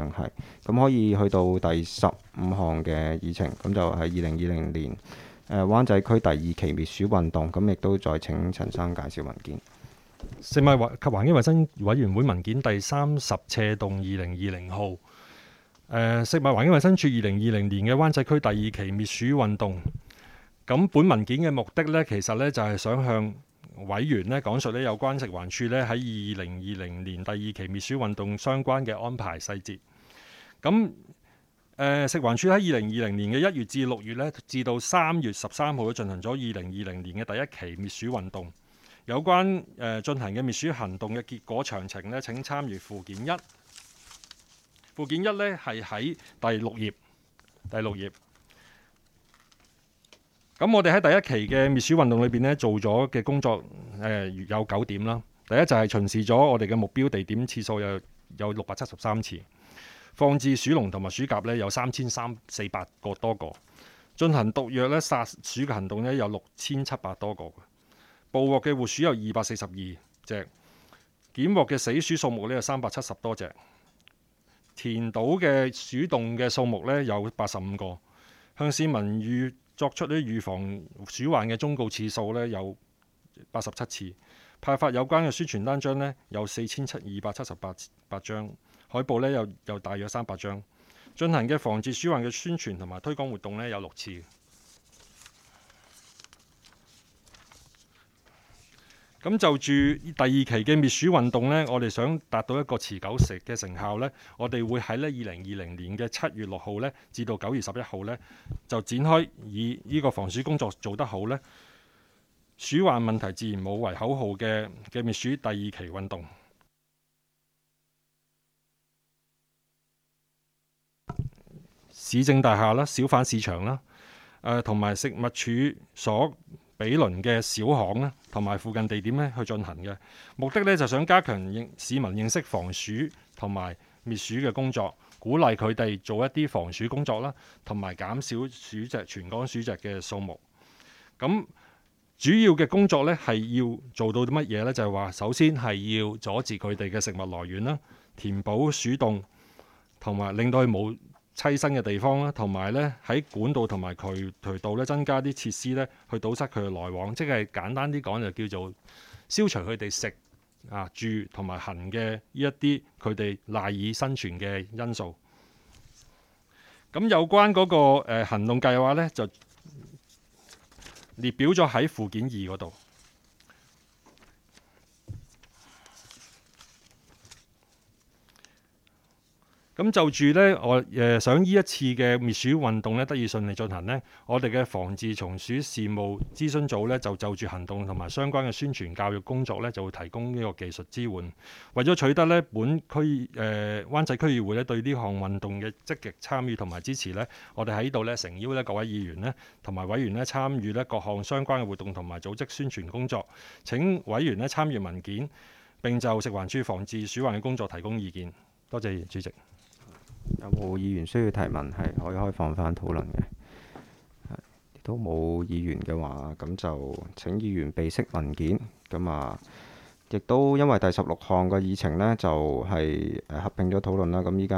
係咁可以去到第15項嘅議程，咁就係2020年灣仔區第2期滅鼠運動，咁亦都再請陳生介紹文件。 食物及環境衞生委員會文件第30/2020號。食物環境衞生署2020年嘅灣仔區第2期滅鼠運動。咁本文件嘅目的呢，其實呢就係想向委員呢講述呢有關食環署呢喺2020年第2期滅鼠運動相關嘅安排細節。咁食環署喺2020年嘅1月至6月呢，至到3月13號進行咗2020年嘅第1期滅鼠運動。有關進行嘅滅鼠行動嘅結果詳情呢，請參閱附件1。附件1呢係喺第6頁。咁我哋喺第1期嘅滅鼠運動裏邊呢，做咗嘅工作有9點啦。第一就係巡視咗我哋嘅目標地點次數有673次，放置鼠籠同埋鼠夾呢有3400個多個，進行毒藥呢殺鼠嘅行動呢有6700多個，捕獲嘅活鼠有242隻，檢獲嘅死鼠數目呢有370多隻，填倒嘅鼠洞嘅數目呢有85個，向市民作出啲預防鼠患嘅忠告次數呢有87次，派發有關嘅宣傳單張呢有4278張，海報呢有大約300張，進行嘅防治鼠患嘅宣傳同埋推廣活動呢有6次。咁就住第2期嘅滅鼠運動呢，我哋想達到一個持久嘅成效呢，我哋會喺2020年嘅7月6號呢至到9月11號呢，就展開以呢個防鼠工作做得好呢，鼠患問題自然冇為口號嘅滅鼠第2期運動。市政大廈啦、小販市場啦、同埋食物處所毗鄰嘅小巷啦，同埋附近地點咧去進行嘅目的咧，就想加強市民認識防鼠同埋滅鼠嘅工作，鼓勵佢哋做一啲防鼠工作啦，同埋減少全港鼠隻嘅數目。咁主要嘅工作咧係要做到啲乜嘢咧？就係話，首先係要阻止佢哋嘅食物來源啦，填補鼠洞，同埋令到佢冇棲身嘅地方啦，同埋咧喺管道同埋渠道咧增加啲設施咧，去堵塞佢嘅來往，即係簡單啲講就叫做消除佢哋食住同埋行嘅呢一啲佢哋賴以生存嘅因素。咁有關嗰個行動計劃咧，就列表咗喺附件2嗰度。咁就住呢，我想呢一次嘅滅鼠運動呢得以順利進行呢，我哋嘅防治蟲鼠事務諮詢組呢，就住行動同埋相關嘅宣傳教育工作呢，就會提供呢個技術支援。為咗取得呢本區灣仔區議會呢對呢項運動嘅積極參與同埋支持呢，我哋喺呢度呢誠邀呢各位議員呢同埋委員呢參與呢各項相關嘅活動同埋組織宣傳工作。請委員呢參閱文件，並就食環署防治鼠患嘅工作提供意見。多謝主席。 有冇議員需要提問？係可以開放翻討論嘅。都冇議員嘅話，咁就請議員備悉文件。咁啊，亦都因為第16項嘅議程呢，就係合併咗討論啦。咁依家